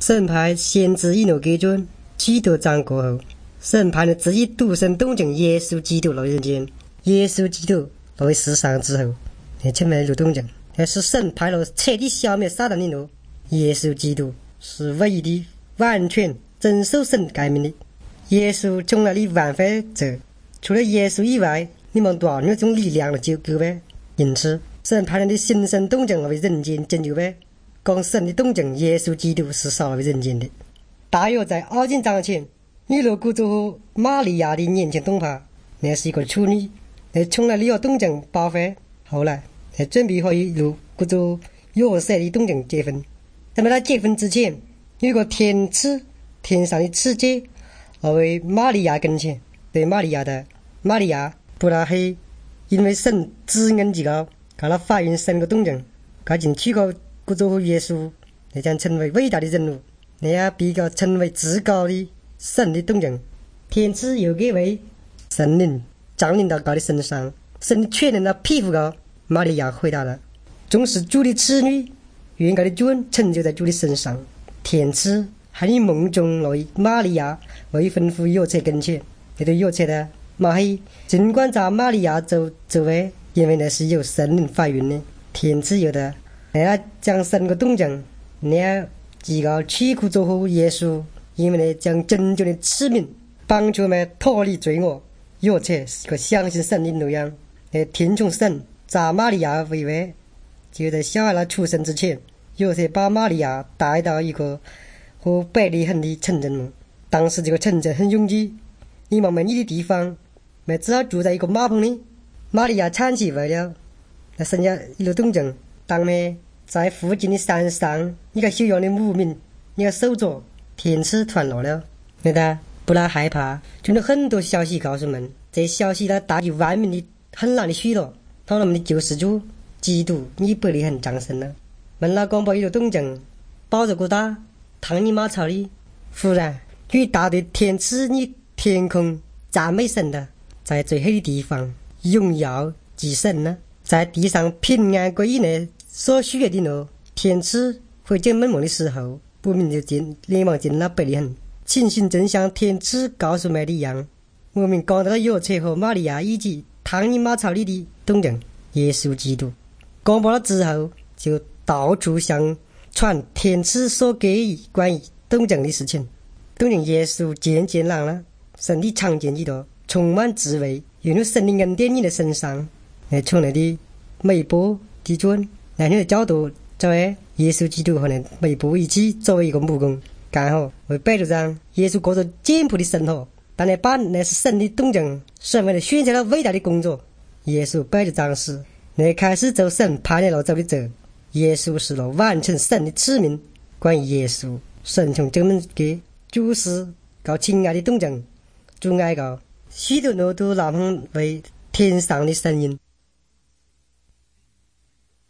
神派先知以诺基准，基督长过后，神派的自己独生东正耶稣基督来人间。耶稣基督来世上之后，也成为了东正，也是神派了彻底消灭撒旦的路。耶稣基督是唯一的完全遵守神诫命的。耶稣从那里万非者，除了耶稣以外，你们多少那种力量的救呗？因此，神派来的新生东正为人间拯救呗。讲神的东正耶稣基督是少为人间的。大约在2斤章前，尼罗古族和玛利亚的年轻东帕，那是一个处女，那从来里有东正报废，后来还准备和一路古族约瑟的东正结婚。那么他结婚之前，有一个天使，天上的使者来为玛利亚跟前，对玛利亚的玛利亚布拉黑，因为神知恩极高，给他怀孕生个东正，赶紧娶个古族和耶稣，那将成为伟大的人物，那也比较成为至高的神的东正。天使又给为神灵降临到他的身上，神确认了庇护高。玛利亚回答了：总是主的子女，愿他的救恩成就在主的身上。天使还以梦中来玛利亚为吩咐约瑟跟前，那对约瑟的马黑尽管在玛利亚周围，因为那是有神灵怀孕的。天使有的那要将神个东正，那要极高屈苦做好耶稣，因为呢将拯救的使命帮助我们脱离罪恶。约瑟是个相信神的奴样，听从神，在玛利亚为位。就在小孩出生之前，约瑟把玛利亚带到一个和伯利恒的城镇。当时这个城镇很拥挤，离没你的地方，只好住在一个马棚里。玛利亚产气为了，那生下一路东正。当面在附近的山上，一个修养的牧民，一个手镯，天使传来了，那他不大害怕，传了很多消息告诉们，这消息他大具万民的很难的许诺，他们的救世主基督以伯利恒降生了。门拉广播一路东正，抱着鼓打，躺你马槽里，忽然有一大堆天使你天空赞美神的，在最黑的地方荣耀祭神呢，在地上平安归于呢所需要的路。天使回见门梦的时候，不明就连忙进了伯利恒，情形正像天使告诉麦的一样。我们讲到了约瑟和玛利亚以及躺你马槽里的东正耶稣基督。广播了之后，就到处向传天使所给予关于东正的事情。东正耶稣渐渐老了，身体强健极多，充满智慧，有神的恩典你的身上。从那的美波基准两天的角度，作为耶稣基督和那美波一起作为一个木工，刚好为摆着张耶稣过着简朴的生活，但那把那是神的东正，神为了选择了伟大的工作。耶稣摆着张时，那开始走神派来了走的走。耶稣是了完成神的使命。关于耶稣，神从这门给主事告亲爱的东正，主爱告许多人都拿他为天上的声音。